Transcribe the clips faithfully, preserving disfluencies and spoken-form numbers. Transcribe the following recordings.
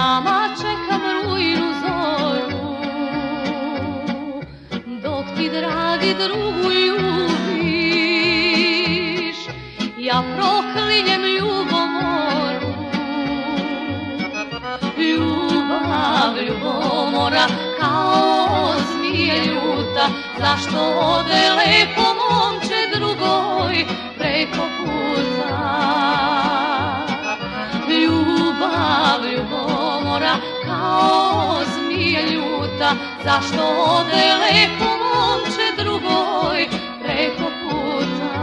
Sama čekam rujnu zoru, dok ti, dragi drugu, ljubiš. Ja proklinjem ljubomoru, ljubav ljubomora kao zmija ljuta. Zašto ode lepo momče drugoj preko puta? Ljubav ljubomora kao zmija ljuta. Zašto ode lepo momče drugoj preko puta?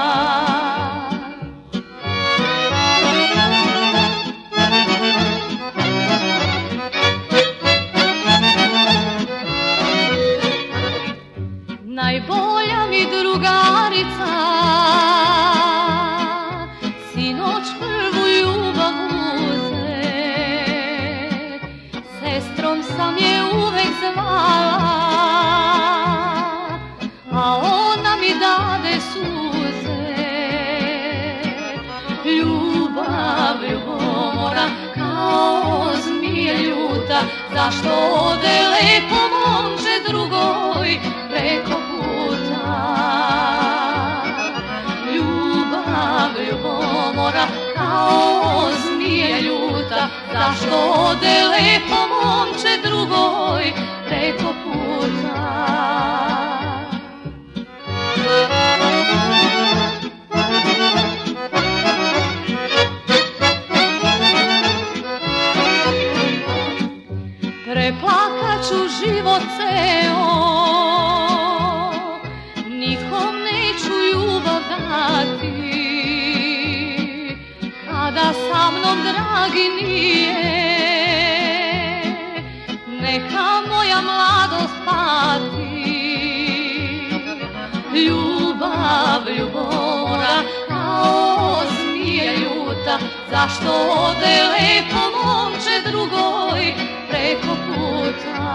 Najbolja mi drugarica sinoć prvu ljubav uze. Sestrom sam je uvek zvala, a ona mi dade suze. Ljubav ljubomora kao zmija ljuta. Zašto ode lepo momče drugoj preko puta? Ljubav ljubomora kao zmija ljuta. Zašto ode lepo momče drugoj preko puta? Preplakat ću život ceo, nikom neću ljubav dati. Kada sa mnom dragi nije, neka moja mladost pati. Ljubav ljubomora kao zmija ljuta. Zašto ode lepo momče drugoj preko puta?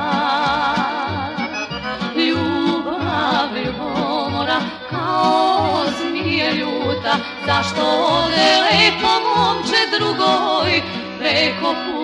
Ljubav ljubomora kao zmija ljuta. Zašto ode lepo momče drugoj preko puta?